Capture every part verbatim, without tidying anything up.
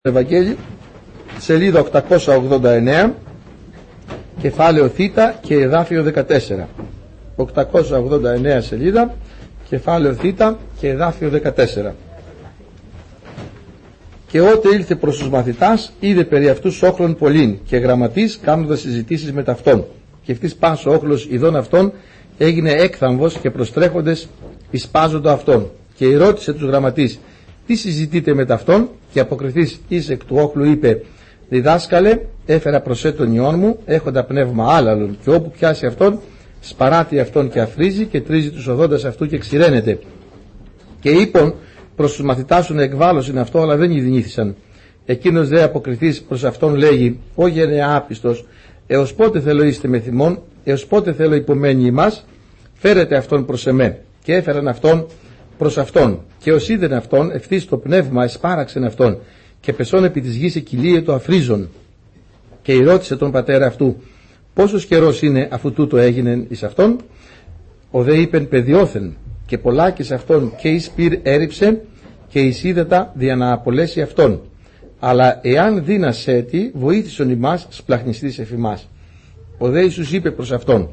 Ευαγγέλιο, σελίδα οκτακόσια ογδόντα εννέα, κεφάλαιο Θ και εδάφιο δεκατέσσερα. οκτακόσια ογδόντα εννέα σελίδα, κεφάλαιο Θ και εδάφιο δεκατέσσερα. Και ότε ήλθε προς τους μαθητάς, είδε περί αυτούς όχλων πολλήν, και γραμματείς κάνοντας συζητήσεις με ταυτόν. Και αυτής πάσο όχλος ειδών αυτών έγινε έκθαμβος, και προστρέχοντες εισπάζοντο αυτόν. Και ρώτησε τους γραμματείς, τι συζητείτε με ταυτόν? Και αποκριθείς εις εκ του όχλου είπε, διδάσκαλε, έφερα προσέ τον ιόν μου, έχοντα πνεύμα άλλαλον, και όπου πιάσει αυτόν, σπαράτει αυτόν και αφρίζει, και τρίζει τους οδόντας αυτού και ξηραίνεται. Και είπον προς τους μαθητάς σου να εκβάλλωσιν αυτό, αλλά δεν ειδηνήθησαν. Εκείνος δε αποκριθείς προς αυτόν λέγει, «Ω γενεά άπιστος, έως πότε θέλω είστε με θυμόν, έως πότε θέλω υπομένει ημάς, φέρετε αυτόν προς εμέ». Και έφεραν αυτόν προς αυτόν, και ως είδεν αυτόν, ευθύς το πνεύμα εσπάραξεν αυτόν, και πεσόν επί της γης εκυλίε το αφρίζον. Και ρώτησε τον πατέρα αυτού, πόσος καιρός είναι αφού τούτο έγινεν εις αυτόν? Ο δε είπεν, παιδιόθεν, και πολλάκις αυτόν και εις πυρ έριψε, και εις ύδατα δια να απολέσει αυτόν. Αλλά εάν δύνασέ τι, βοήθησον ημάς σπλαχνιστής εφ' ημάς. Ο δε Ιησούς είπε προς αυτόν,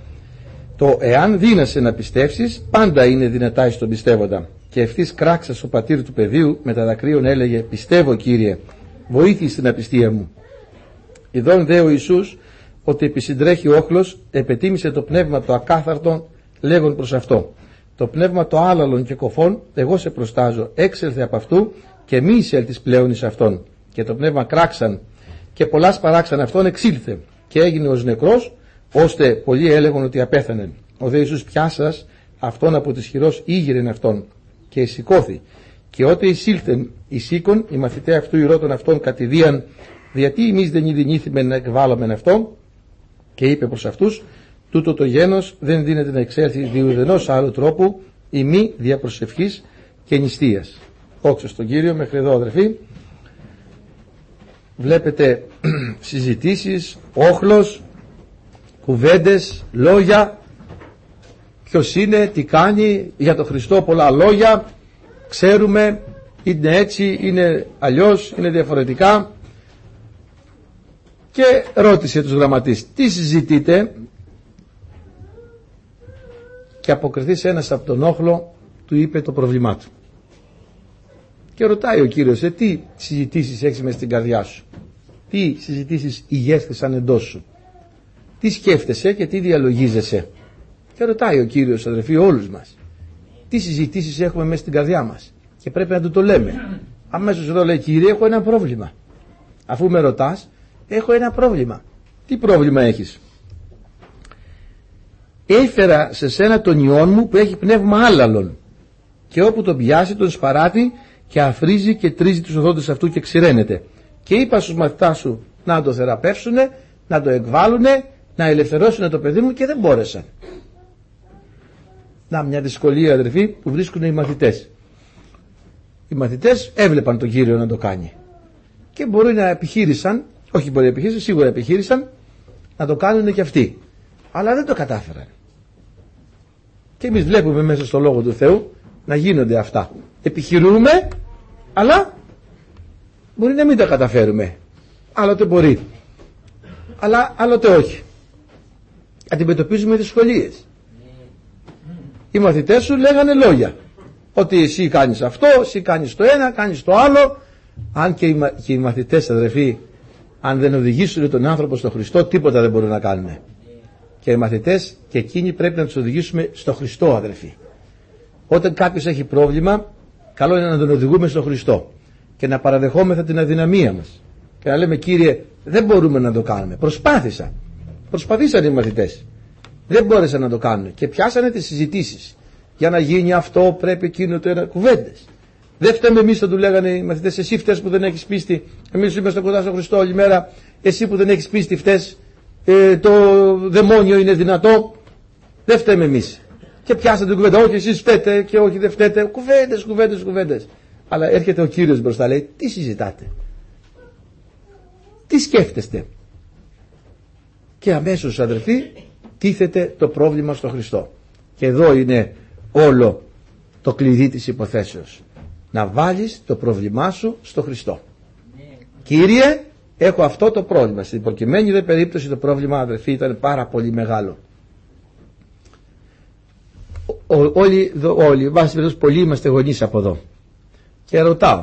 το εάν δύνασαι να πιστεύσεις, πάντα είναι δυνατά εις τον πιστεύοντα. Και ευθύς κράξας ο πατήρ του παιδίου με τα δακρύων έλεγε, πιστεύω Κύριε, βοήθησε την απιστία μου. Ιδών δε ο Ιησούς ότι επισυντρέχει ο όχλος, επετίμησε το πνεύμα το ακάθαρτο, λέγον προς αυτό, το πνεύμα το άλλαλον και κοφών, εγώ σε προστάζω, έξελθε από αυτού και μη εισέλθεις πλέον εις αυτόν. Και το πνεύμα κράξαν και πολλάς παράξαν αυτόν, εξήλθε και έγινε ως νεκρός, ώστε πολλοί έλεγαν ότι απέθανε. Ο δε Ιησούς πιάσας αυτόν από της χειρός ήγηρεν αυτόν και εισηκώθη. Και ότε εισήλθεν εισήκον, οι μαθηταί αυτού ηρώτων αυτόν κατηδίαν, γιατί εμείς δεν ειδηνήθημεν να εκβάλλομεν αυτό? Και είπε προς αυτούς, τούτο το γένος δεν δύναται να εξέλθει διουδενός άλλου τρόπου, ή μη δια προσευχής και νηστείας. Όξω στον Κύριο. Μέχρι εδώ αδερφοί βλέπετε συζητήσεις, όχλος, κουβέντες, λόγια, ποιος είναι, τι κάνει, για τον Χριστό πολλά λόγια, ξέρουμε, είναι έτσι, είναι αλλιώς, είναι διαφορετικά. Και ρώτησε τους γραμματείς, τι συζητείτε? Και αποκριθείς ένας από τον όχλο, του είπε το πρόβλημά του. Και ρωτάει ο Κύριος, ε, τι συζητήσεις έχεις μες στην καρδιά σου? Τι συζητήσεις ηγέστησαν εντός σου? Τι σκέφτεσαι και τι διαλογίζεσαι? Και ρωτάει ο Κύριος, αδερφοί, όλους μας, τι συζητήσεις έχουμε μέσα στην καρδιά μας, και πρέπει να του το λέμε. Αμέσως εδώ λέει, Κύριε, έχω ένα πρόβλημα. Αφού με ρωτάς, έχω ένα πρόβλημα. Τι πρόβλημα έχεις? Έφερα σε σένα τον ιόν μου που έχει πνεύμα άλλαλον, και όπου τον πιάσει τον σπαράτει και αφρίζει και τρίζει τους οδόντες αυτού και ξηραίνεται. Και είπα στους μαθητάς σου να το θεραπεύσουνε, να το εκβάλουνε, να ελευθερώσουν το παιδί μου, και δεν μπόρεσαν. Να, μια δυσκολία, αδερφοί, που βρίσκουν οι μαθητές. Οι μαθητές έβλεπαν τον Κύριο να το κάνει, και μπορεί να επιχείρησαν, όχι μπορεί να επιχείρησαν, σίγουρα επιχείρησαν να το κάνουν και αυτοί, αλλά δεν το κατάφεραν. Και εμείς βλέπουμε μέσα στο Λόγο του Θεού να γίνονται αυτά. Επιχειρούμε, αλλά μπορεί να μην τα καταφέρουμε. Άλλοτε μπορεί, αλλά άλλοτε όχι. Αντιμετωπίζουμε δυσκολίες. Οι μαθητές σου λέγανε λόγια, ότι εσύ κάνεις αυτό, εσύ κάνεις το ένα, κάνεις το άλλο. Αν και οι, μα... και οι μαθητές, αδερφοί, αν δεν οδηγήσουν τον άνθρωπο στο Χριστό, τίποτα δεν μπορούν να κάνουν. Και οι μαθητές και εκείνοι πρέπει να τους οδηγήσουμε στο Χριστό, αδερφοί. Όταν κάποιος έχει πρόβλημα, καλό είναι να τον οδηγούμε στο Χριστό και να παραδεχόμεθα την αδυναμία μας και να λέμε, Κύριε, δεν μπορούμε να το κάνουμε. Προσπάθησα. Προσπαθήσαν οι μαθητές. Δεν μπόρεσαν να το κάνουν και πιάσανε τις συζητήσεις. Για να γίνει αυτό πρέπει εκείνο το ένα, κουβέντες. Δεν φταίμε εμείς, θα του λέγανε οι μαθητές, εσύ φταίς που δεν έχεις πίστη. Εμείς είμαστε κοντά στον Χριστό όλη μέρα. Εσύ που δεν έχεις πίστη φταίς. Ε, το δαιμόνιο είναι δυνατό. Δεν φταίμε εμείς. Και πιάσατε την κουβέντα, όχι εσείς φταίτε και όχι δεν φταίτε. Κουβέντες, κουβέντες, κουβέντες. Αλλά έρχεται ο Κύριος μπροστά, λέει, τι συζητάτε? Τι σκέφτεστε? Και αμέσως, αδερφοί, τίθεται το πρόβλημα στο Χριστό. Και εδώ είναι όλο το κλειδί της υποθέσεως. Να βάλεις το πρόβλημά σου στο Χριστό. Κύριε, έχω αυτό το πρόβλημα. Στην προκειμένη δε περίπτωση το πρόβλημα, αδερφοί, ήταν πάρα πολύ μεγάλο. Ό, όλοι, όλοι, βάσει περιπτώσει, πολλοί είμαστε γονείς από εδώ. Και ρωτάω,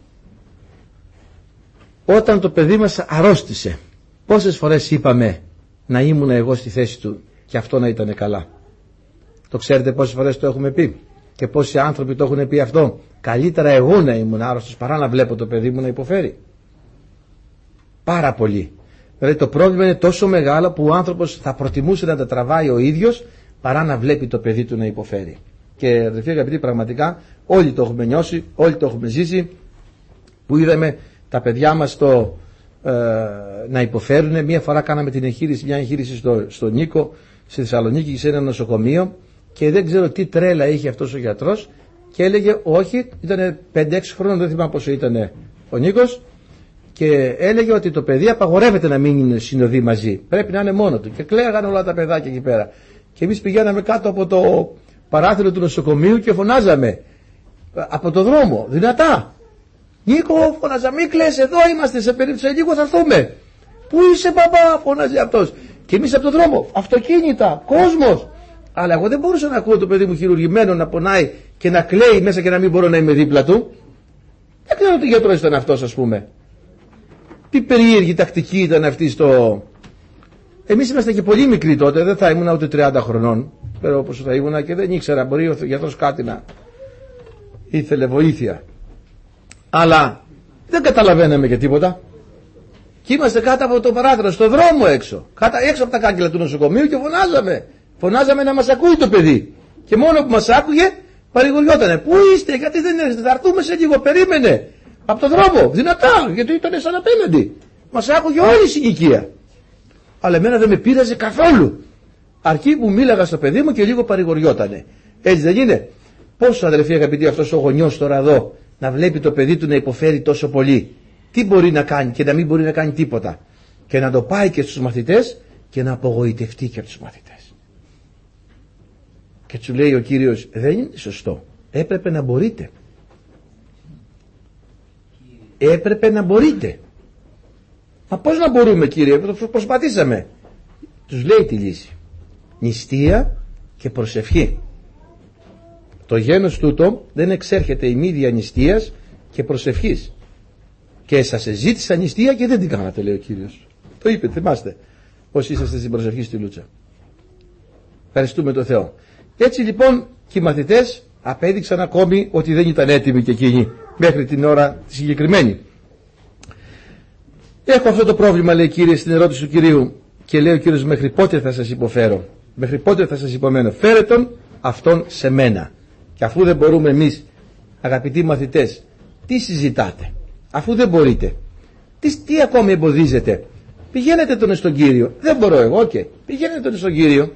όταν το παιδί μας αρρώστησε, πόσες φορές είπαμε να ήμουν εγώ στη θέση του και αυτό να ήταν καλά? Το ξέρετε πόσες φορές το έχουμε πει? Και πόσοι άνθρωποι το έχουν πει αυτό? Καλύτερα εγώ να ήμουν άρρωστος παρά να βλέπω το παιδί μου να υποφέρει. Πάρα πολύ. Δηλαδή το πρόβλημα είναι τόσο μεγάλο που ο άνθρωπος θα προτιμούσε να τα τραβάει ο ίδιος παρά να βλέπει το παιδί του να υποφέρει. Και αδελφοί αγαπητοί, πραγματικά όλοι το έχουμε νιώσει, όλοι το έχουμε ζήσει, που είδαμε τα παιδιά μας το, ε, να υποφέρουν. Μία φορά κάναμε την εγχείρηση, μια εγχείρηση στο, στο Νίκο, στη Θεσσαλονίκη, σε ένα νοσοκομείο, και δεν ξέρω τι τρέλα είχε αυτός ο γιατρός και έλεγε όχι, ήταν πέντε έξι χρόνων, δεν θυμάμαι πόσο ήταν ο Νίκος, και έλεγε ότι το παιδί απαγορεύεται να μείνει συνοδοί μαζί, πρέπει να είναι μόνο του, και κλαίγανε όλα τα παιδάκια εκεί πέρα. Και εμείς πηγαίναμε κάτω από το παράθυρο του νοσοκομείου και φωνάζαμε από το δρόμο δυνατά, Νίκο, φωνάζα, μην κλαις, εδώ είμαστε, σε περίπτωση λίγο θα έρθουμε. Πού είσαι παπά, φωνάζει αυτός. Και εμείς από το δρόμο, αυτοκίνητα, κόσμος. Αλλά εγώ δεν μπορούσα να ακούω το παιδί μου χειρουργημένο να πονάει και να κλαίει μέσα και να μην μπορώ να είμαι δίπλα του. Δεν ξέρω τι γιατρός ήταν αυτός, ας πούμε. Τι περίεργη τακτική ήταν αυτή στο... Εμείς είμαστε και πολύ μικροί τότε, δεν θα ήμουν ούτε τριάντα χρονών, pero όπως θα ήμουν, και δεν ήξερα, μπορεί ο γιατρός κάτι να ήθελε βοήθεια. Αλλά δεν καταλαβαίναμε και τίποτα. Και είμαστε κάτω από το παράθυρο, στο δρόμο έξω, κάτω, έξω από τα κάγκελα του νοσοκομείου, και φωνάζαμε. Φωνάζαμε να μας ακούει το παιδί. Και μόνο που μας άκουγε παρηγοριότανε. Πού είστε, γιατί δεν έρθετε, θα έρθουμε σε λίγο, περίμενε. Από το δρόμο, δυνατά, γιατί ήταν σαν απέναντι. Μας άκουγε όλη η συνοικία. Αλλά εμένα δεν με πείραζε καθόλου. Αρκεί που μίλαγα στο παιδί μου και λίγο παρηγοριότανε. Έτσι δεν είναι? Πόσο, αδελφοί αγαπητοί, αυτός ο γονιός τώρα εδώ να βλέπει το παιδί του να υποφέρει τόσο πολύ, τι μπορεί να κάνει και να μην μπορεί να κάνει τίποτα, και να το πάει και στους μαθητές και να απογοητευτεί και από τους μαθητές. Και του λέει ο Κύριος, δεν είναι σωστό, έπρεπε να μπορείτε. Έπρεπε να μπορείτε. Μα πώς να μπορούμε, Κύριε? Προσπαθήσαμε. Τους λέει τη λύση. Νηστεία και προσευχή. Το γένος τούτο δεν εξέρχεται ημίδια νηστείας και προσευχής. Και σας ζήτησα νηστεία και δεν την κάνατε, λέει ο Κύριος. Το είπε, θυμάστε, όσοι είσαστε στην προσευχή στη Λούτσα. Ευχαριστούμε τον Θεό. Έτσι λοιπόν και οι μαθητές απέδειξαν ακόμη ότι δεν ήταν έτοιμοι και εκείνοι μέχρι την ώρα τη συγκεκριμένη. Έχω αυτό το πρόβλημα, λέει, Κύριε, στην ερώτηση του Κυρίου, και λέει ο Κύριος, μέχρι πότε θα σας υποφέρω, μέχρι πότε θα σας υπομένω? Φέρε τον αυτόν σε μένα. Και αφού δεν μπορούμε εμείς, αγαπητοί μαθητές, τι συζητάτε? Αφού δεν μπορείτε, τι, τι ακόμη εμποδίζετε? Πηγαίνετε τον στον Κύριο. Δεν μπορώ εγώ, και πηγαίνετε τον στον Κύριο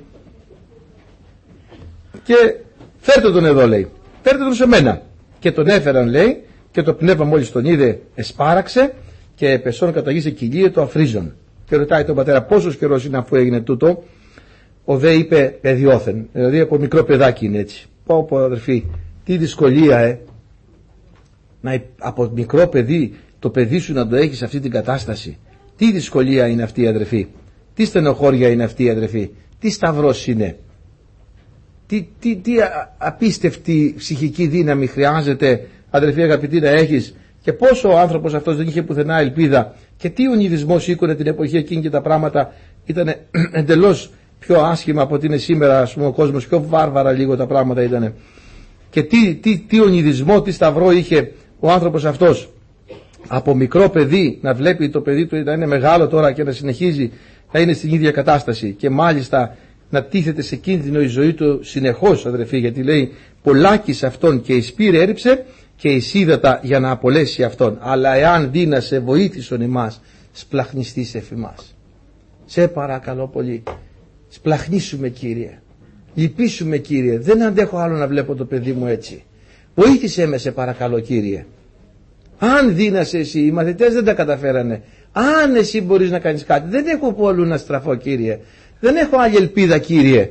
και φέρτε τον εδώ, λέει, φέρτε τον σε μένα. Και τον έφεραν, λέει, και το πνεύμα μόλις τον είδε εσπάραξε και πεσόν κατά γη σε κοιλίε το αφρίζον. Και ρωτάει τον πατέρα, πόσος καιρός είναι αφού έγινε τούτο? Ο δε είπε, παιδιόθεν, δηλαδή από μικρό παιδάκι είναι έτσι. Πω πω, αδερφοί, τι δυσκολία, ε να, από μικρό παιδί το παιδί σου να το έχει σε αυτή την κατάσταση. Τι δυσκολία είναι αυτή, αδερφοί? Τι στενοχώρια είναι αυτή, αδερφοί? Τι σταυρός είναι? Τι, τι, τι απίστευτη ψυχική δύναμη χρειάζεται, αδερφοί αγαπητοί, να έχεις? Και πόσο ο άνθρωπος αυτός δεν είχε πουθενά ελπίδα, και τι ονειδισμό σήκωνε την εποχή εκείνη, και τα πράγματα ήταν εντελώς πιο άσχημα από ότι είναι σήμερα, ας πούμε, ο κόσμος, πιο βάρβαρα λίγο τα πράγματα ήταν. Και τι, τι, τι ονειδισμό, τι σταυρό είχε ο άνθρωπος αυτός, από μικρό παιδί να βλέπει το παιδί του να είναι μεγάλο τώρα και να συνεχίζει να είναι στην ίδια κατάσταση, και μάλιστα να τίθεται σε κίνδυνο η ζωή του συνεχώς, αδερφοί, γιατί λέει, πολλάκις αυτόν και εις πήρε έριψε και εις ύδατα για να απολέσει αυτόν, αλλά εάν δύνασε βοήθησον ημάς, σπλαχνιστείς εφ' ημάς. Σε παρακαλώ πολύ, σπλαχνίσουμε, Κύριε, λυπήσουμε, Κύριε, δεν αντέχω άλλο να βλέπω το παιδί μου έτσι, βοήθησέ με, σε παρακαλώ, Κύριε. Αν δύνασε εσύ, οι μαθητές δεν τα καταφέρανε, αν εσύ μπορείς να κάνεις κάτι, δεν έχω που αλλού να στραφώ, Κύριε, δεν έχω άλλη ελπίδα, Κύριε,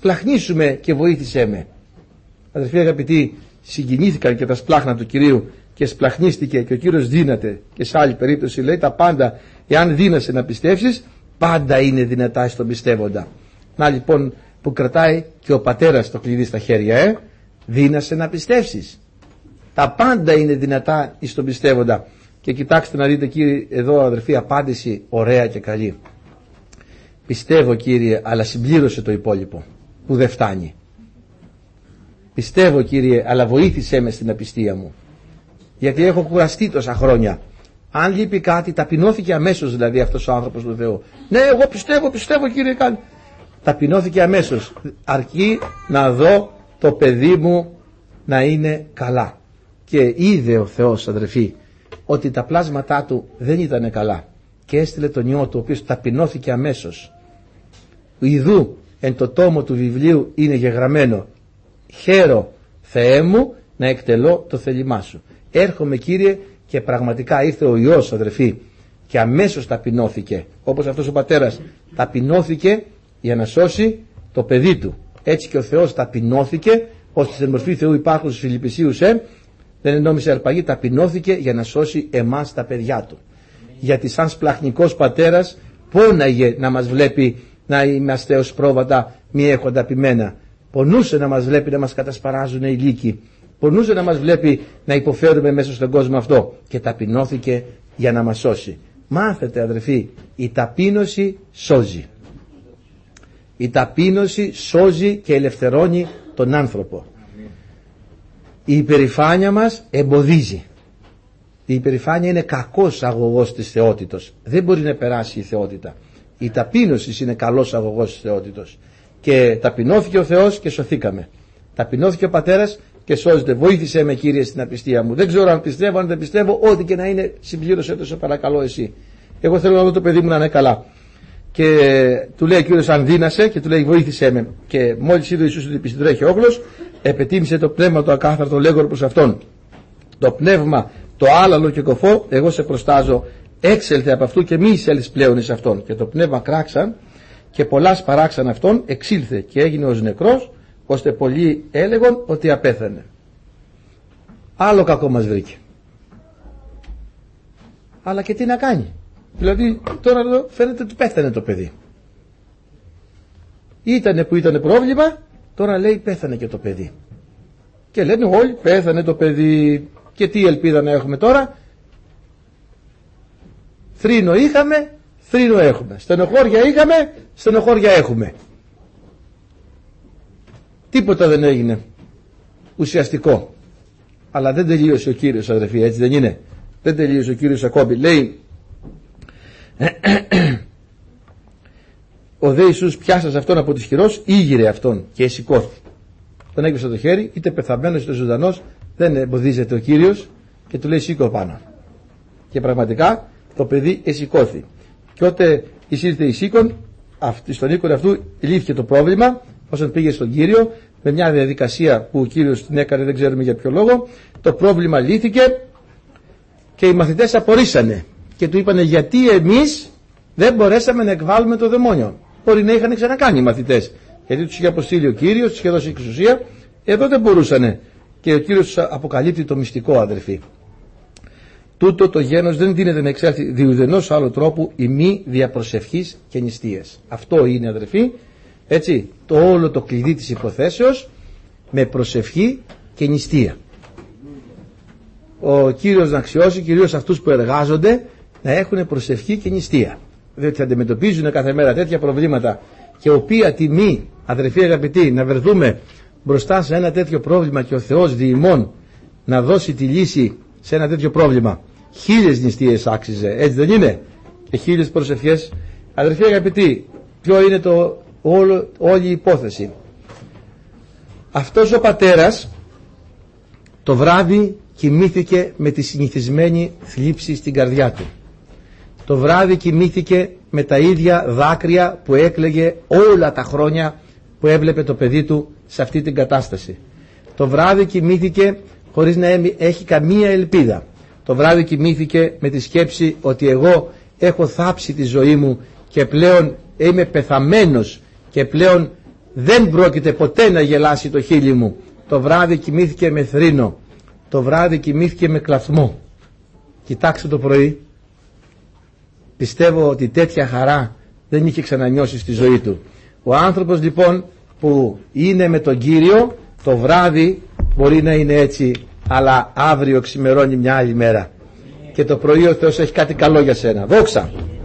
σπλαχνίσουμε και βοήθησέ με. Αδερφοί αγαπητοί, συγκινήθηκαν και τα σπλάχνα του Κυρίου και σπλαχνίστηκε και ο Κύριος δύναται, και σε άλλη περίπτωση λέει τα πάντα, εάν δύνασαι να πιστεύσεις, πάντα είναι δυνατά στον πιστεύοντα. Να λοιπόν που κρατάει και ο πατέρας το κλειδί στα χέρια, ε, δύνασαι να πιστεύσεις. Τα πάντα είναι δυνατά στον πιστεύοντα. Και κοιτάξτε να δείτε, κύριε, εδώ αδερφοί, απάντηση ωραία και καλή. Πιστεύω, Κύριε, αλλά συμπλήρωσε το υπόλοιπο που δεν φτάνει. Πιστεύω, Κύριε, αλλά βοήθησέ με στην απιστία μου, γιατί έχω κουραστεί τόσα χρόνια. Αν λείπει κάτι, ταπεινώθηκε αμέσως δηλαδή αυτός ο άνθρωπος του Θεού. Ναι, εγώ πιστεύω, πιστεύω, Κύριε, κάνει. Ταπεινώθηκε αμέσως, αρκεί να δω το παιδί μου να είναι καλά. Και είδε ο Θεός, αδερφοί, ότι τα πλάσματά του δεν ήταν καλά, και έστειλε τον Υιό του, ο οποίος ταπεινώθηκε αμέσως. Ιδού εν το τόμο του βιβλίου είναι γεγραμμένο, χαίρο Θεέ μου να εκτελώ το θέλημά σου. Έρχομαι, Κύριε, και πραγματικά ήρθε ο Υιός, αδερφοί, και αμέσως ταπεινώθηκε, όπως αυτός ο πατέρας ταπεινώθηκε για να σώσει το παιδί του. Έτσι και ο Θεός ταπεινώθηκε, ώστε στην μορφή Θεού υπάρχουν στους Φιλιππισίους, ε, δεν ενόμισε αρπαγή, ταπεινώθηκε για να σώσει εμάς τα παιδιά του. Γιατί σαν σπλαχνικός πατέρας πόναγε να μας βλέπει να είμαστε ως πρόβατα μη έχοντα ποιμένα. Πονούσε να μας βλέπει να μας κατασπαράζουν οι λύκοι. Πονούσε να μας βλέπει να υποφέρουμε μέσα στον κόσμο αυτό. Και ταπεινώθηκε για να μας σώσει. Μάθετε, αδερφοί, η ταπείνωση σώζει. Η ταπείνωση σώζει και ελευθερώνει τον άνθρωπο. Η υπερηφάνεια μας εμποδίζει. Η υπερηφάνεια είναι κακός αγωγός της θεότητος. Δεν μπορεί να περάσει η θεότητα. Η ταπείνωση είναι καλός αγωγός της θεότητος. Και ταπεινώθηκε ο Θεός και σωθήκαμε. Ταπεινώθηκε ο πατέρας και σώζεται. Βοήθησέ με, Κύριε, στην απιστία μου. Δεν ξέρω αν πιστεύω, αν δεν πιστεύω, ό,τι και να είναι, συμπλήρωσέ το, σε παρακαλώ εσύ. Εγώ θέλω να δω το παιδί μου να είναι καλά. Και του λέει ο Κύριος, αν δύνασε, και του λέει, βοήθησέ με. Και μόλις είδε ο Ιησούς ότι επιστρέφει όχλος, επετίμησε το πνεύμα το ακάθαρτο, λέγον προς αυτόν, το πνεύμα το άλαλο και κοφό, εγώ σε προστάζω, έξελθε από αυτού και μη εισέλθεις πλέον εις αυτόν. Και το πνεύμα κράξαν και πολλά σπαράξαν αυτόν, εξήλθε και έγινε ως νεκρός, ώστε πολλοί έλεγον ότι απέθανε. Άλλο κακό μας βρήκε. Αλλά και τι να κάνει. Δηλαδή τώρα εδώ φαίνεται ότι πέθανε το παιδί. Ήτανε που ήτανε πρόβλημα, τώρα λέει πέθανε και το παιδί. Και λένε όλοι πέθανε το παιδί. Και τι ελπίδα να έχουμε τώρα? Θρήνο είχαμε, θρήνο έχουμε. Στενοχώρια είχαμε, στενοχώρια έχουμε. Τίποτα δεν έγινε ουσιαστικό. Αλλά δεν τελείωσε ο Κύριος, αδερφοί, έτσι δεν είναι? Δεν τελείωσε ο Κύριος ακόμη. Λέει ο δε Ιησούς πιάσας αυτόν από τις χειρός, ήγηρε αυτόν και εσηκώθη. Τον έκυψε το χέρι, είτε πεθαμένος είτε ζωντανός, δεν εμποδίζεται ο Κύριος, και του λέει σήκω πάνω. Και πραγματικά το παιδί εσηκώθη. Και όταν εισήλθε η σήκων, στον οίκον αυτού λύθηκε το πρόβλημα, όσον πήγε στον Κύριο, με μια διαδικασία που ο Κύριος την έκανε, δεν ξέρουμε για ποιο λόγο, το πρόβλημα λύθηκε και οι μαθητές απορρίσανε. Και του είπανε, γιατί εμείς δεν μπορέσαμε να εκβάλουμε το δαιμόνιο? Μπορεί να είχαν ξανακάνει οι μαθητές, γιατί τους είχε αποστείλει ο Κύριος, τους είχε δώσει εξουσία, εδώ δεν μπορούσανε. Και ο Κύριος αποκαλύπτει το μυστικό, αδερφοί. Τούτο το γένος δεν δίνεται να εξέλθει διουδενός άλλου τρόπου η μη διαπροσευχής και νηστείας. Αυτό είναι, αδερφοί, έτσι, το όλο το κλειδί της υποθέσεως, με προσευχή και νηστεία. Ο Κύριος να αξιώσει κυρίως αυτούς που εργάζονται να έχουν προσευχή και νηστεία, διότι αντιμετωπίζουν κάθε μέρα τέτοια προβλήματα, και οποία τιμή, αδερφοί αγαπητοί, να βρεθούμε μπροστά σε ένα τέτοιο πρόβλημα και ο Θεός διημών να δώσει τη λύση σε ένα τέτοιο πρόβλημα. Χίλιες νηστείες άξιζε, έτσι δεν είναι? Και χίλιες προσευχές. Αδερφοί αγαπητοί, ποιο είναι το όλο, όλη η υπόθεση? Αυτός ο πατέρας το βράδυ κοιμήθηκε με τη συνηθισμένη θλίψη στην καρδιά του. Το βράδυ κοιμήθηκε με τα ίδια δάκρυα που έκλαιγε όλα τα χρόνια που έβλεπε το παιδί του σε αυτή την κατάσταση. Το βράδυ κοιμήθηκε χωρίς να έχει καμία ελπίδα. Το βράδυ κοιμήθηκε με τη σκέψη ότι εγώ έχω θάψει τη ζωή μου και πλέον είμαι πεθαμένος και πλέον δεν πρόκειται ποτέ να γελάσει το χείλη μου. Το βράδυ κοιμήθηκε με θρήνο. το βράδυ κοιμήθηκε με κλαθμό. Κοιτάξτε το πρωί. Πιστεύω ότι τέτοια χαρά δεν είχε ξανανιώσει στη ζωή του. Ο άνθρωπος λοιπόν που είναι με τον Κύριο, το βράδυ μπορεί να είναι έτσι, αλλά αύριο ξημερώνει μια άλλη μέρα. Και το πρωί ο Θεός έχει κάτι καλό για σένα. Δόξα!